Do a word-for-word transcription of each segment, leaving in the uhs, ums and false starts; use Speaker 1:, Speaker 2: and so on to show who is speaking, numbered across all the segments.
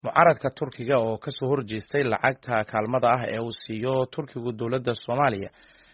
Speaker 1: mucaaradka Turkiga oo ka soo horjeestay lacagta kaalmada ah ee uu siiyo Turkigu dowladda Soomaaliya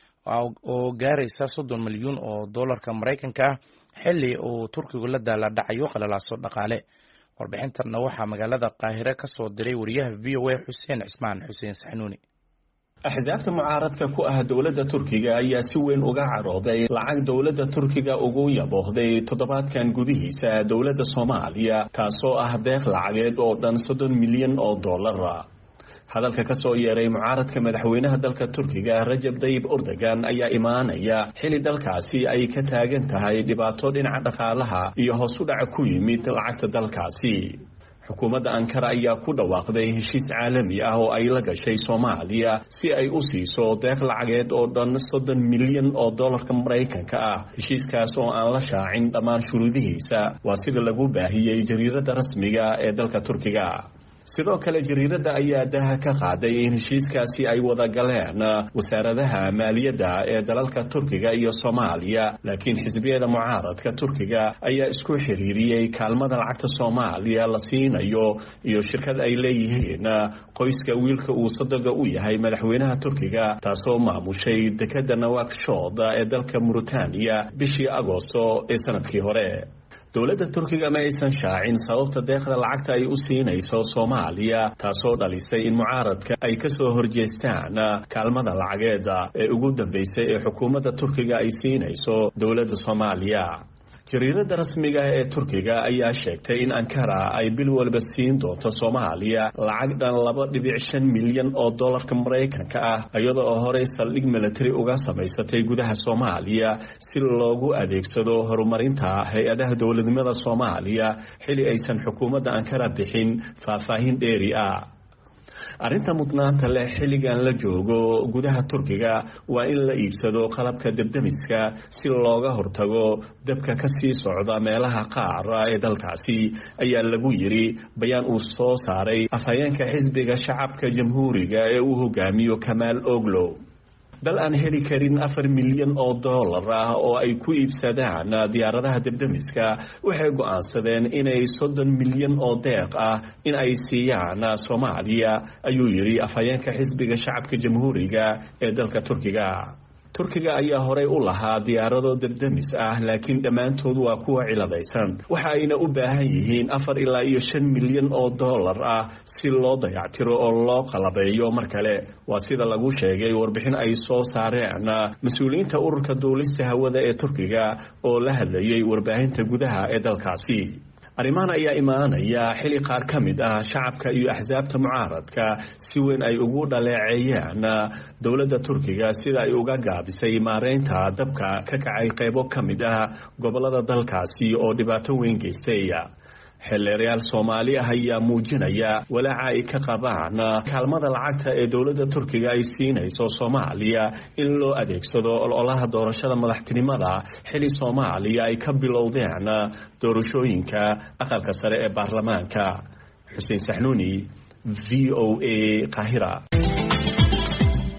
Speaker 1: oo gaaraysa soddon milyan oo doolarka Mareykanka ah xilli uu Turkigu la daalaa dhacayo qalalaaso dhaqaale. Warbixintan waxaa magaalada Qaahire ka soo diray wariyaha V O A Xuseen Cismaan Xuseen Saxnuuni.
Speaker 2: axzaabta mucaaradka ku ah dowladda Turkiga ayaa si weyn uga carooday lacag dowladda Turkiga ugu yaboohday toddobaadkan gudihiisa dowladda Soomaaliya taasoo ah deeq lacageed oo dhan soddon milyan oo doolar. hadalka ka soo yeeray mucaaradka madaxweynaha dalka Turkiga Rajab Tayyip Erdogan ayaa imaanaya xilli dalkaasi ay ka taagan tahay dhibaato dhinaca dhaqaalaha iyo hoos u dhac ku yimid lacagta dalkaasi. xukuumadda Ankara ayaa ku dhawaaqday heshiis caalami ah oo ay la gashay Soomaaliya si ay u siiso deeq lacageed oo dhan soddon milyan oo doolarka Mareykanka ah. heshiiskaas oo aan la shaacin dhammaan shuruudihiisa waa sida lagu baahiyey jariiradda rasmiga ee dalka Turkiga. sidoo kale jariiradda ayaa daha ka qaaday in heshiiskaasi ay wada galeen wasaaradaha maaliyadda ee dalalka Turkiga iyo Soomaaliya, laakiin xisbiyada mucaaradka Turkiga ayaa isku xiriiriyey kaalmada lacagta Soomaaliya la siinayo iyo shirkad ay leeyihiin qoyska wiilka uu sadoga u yahay madaxweynaha Turkiga taasoo maamushay dekedda Nouakchott ee dalka Mauritania bishii Agoosto ee sanadkii hore. dowladda Turkiga ma aysan shaacin sababta deeqda lacagta ay u siinayso Soomaaliya taasoo dhalisay in mucaaradka ay ka soo horjeestaan kaalmada lacageeda ee ugu dambeysay ee xukuumadda Turkiga ay siinayso dowladda Soomaaliya. jariiradda rasmiga ee Turkiga ayaa sheegtay in Ankara ay bil walba siin doonto Soomaaliya lacag dhan laba dhibic shan milyan oo doolarka Mareykanka ah iyada oo horey saldhig military uga samaysatay gudaha Soomaaliya si loogu adeegsado horumarinta hay-adaha dowladnimada Soomaaliya xilli aysan xukuumadda Ankara bixin faahfaahin dheeri ah. arrinta mudnaanta leh xilligan la joogo gudaha Turkiga waa in la iibsado qalabka debdemiska si looga hortago dabka ka sii socda meelaha qaar ee dalkaasi ayaa lagu yiri bayaan uu soo saaray afhayeenka xisbiga shacabka jamhuuriga ee uu hogaamiyo Kamaal Oglo. dal aan heli karin afar milyan oo doolar ah oo ay ku iibsadaan diyaaradaha debdemiska waxay go'aansadeen inay soddon milyan oo deeq ah in ay siiyaan Soomaaliya ayuu yiri afhayeenka xisbiga shacabka jamhuuriga ee dalka Turkiga. Turkiga ayaa horey u lahaa diyaarado debdemis ah laakiin dhammaantood waa kuwa ciladaysan waxa ayna u baahan yihiin afar ilaa iyo shan milyan oo doolar ah si loo dayactiro oo loo qalabeeyo mar kale waa sida lagu sheegay warbixin ay soo saareen mas-uuliyiinta ururka duulista hawada ee Turkiga oo la hadlayay warbaahinta gudaha ee dalkaasi. arrimahan ayaa imaanaya xilli qaar ka mid ah shacabka iyo axsaabta mucaaradka si weyn ay ugu dhaleeceeyeen dowladda Turkiga sida ay uga gaabisay maareynta dabka ka kacay qaybo ka mid ah gobolada dalkaasi oo dhibaato weyn geystay. xeelleerayaal Soomaali ah ayaa muujinaya walaaca ay ka qabaan kaalmada lacagta ee dowladda Turkiga ay siinayso Soomaaliya in loo adeegsado ololaha doorashada madaxtinimada xilli Soomaaliya ay ka bilowdeen doorashooyinka aqalka sare ee baarlamaanka. Xuseen Saxnuuni, V O A, Qaahira.